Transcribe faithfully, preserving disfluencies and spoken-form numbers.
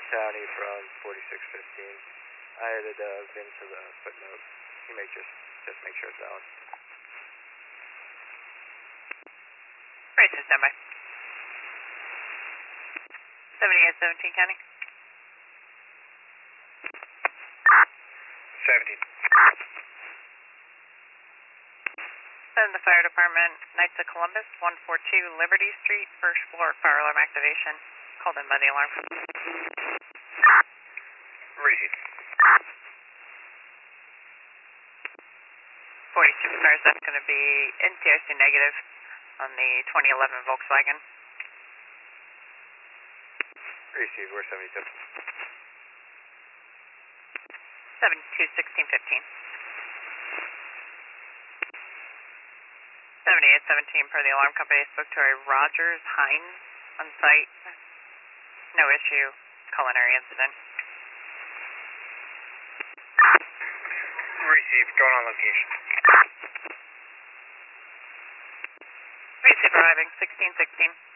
County from forty-six fifteen. I added uh, V I N to the footnote. You may just, just make sure it's valid. Right, so standby. seventy-eight seventeen County. seventeen. Send the fire department, Knights of Columbus, one forty-two Liberty Street, first floor, fire alarm activation. Called in by the alarm. Receive. forty-two stars, that's going to be N C I C negative on the twenty eleven Volkswagen. Receive, we're seventy-two. seventy-two sixteen fifteen. seventy-eight seventeen per the alarm company, spoke to a Rogers Hines on site. No issue, culinary incident. Receive, going on location. Receive arriving, sixteen sixteen.